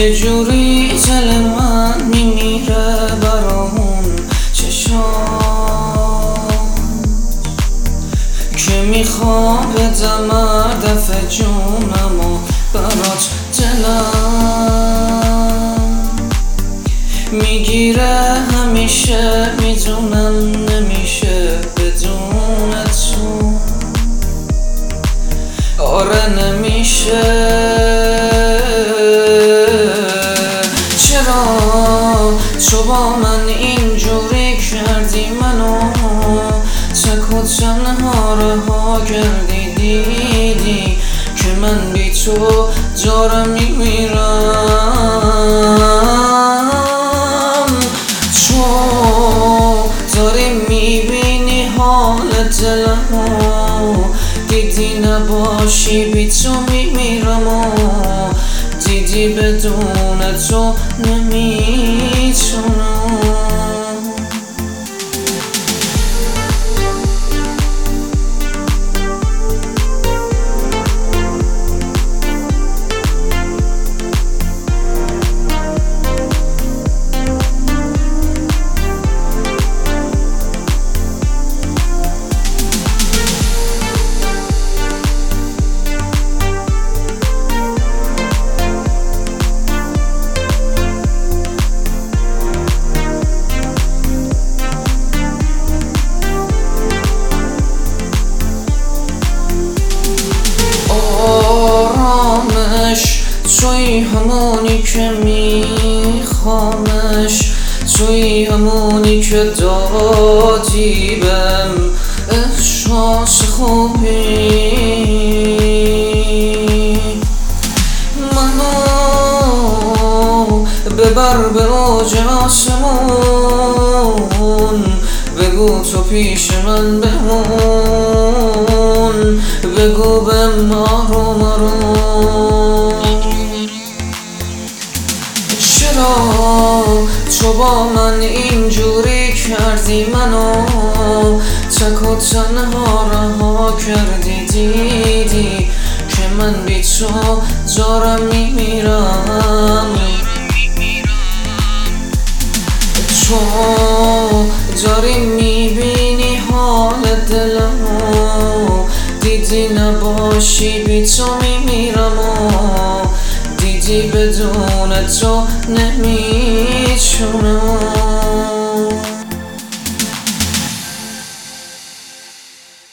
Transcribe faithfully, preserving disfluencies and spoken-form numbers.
یه جوری دل من میمیره برامون چشام که میخوام بدم دف جونم و برات دلم میگیره همیشه، میدونم نمیشه بدون تو، آره نمیشه. چرا تو با من اینجوری کردی منو، تک و تنها رها کردی، دیدی که من بی تو دارم میمیرم. تو داری میبینی حال دلمو، دیدی نباشی بی تو میمیرم و دیدی بدون تو نمیتونم. توی همونی که میخوامش، توی همونی که دادی بهم احساس خوبی. منو ببر به اوج آسمون، بگو تو پیش من بمون، بگو بهم آروم آروم. چرا تو با من اینجوری کردی منو، تک و تنها رها کردی، دیدی که من بی تو دارم میمیرم. تو داری میبینی حال دلمو، دیدی نباشی بی تو میمیرم و دیدی بدون تو نمیتونم.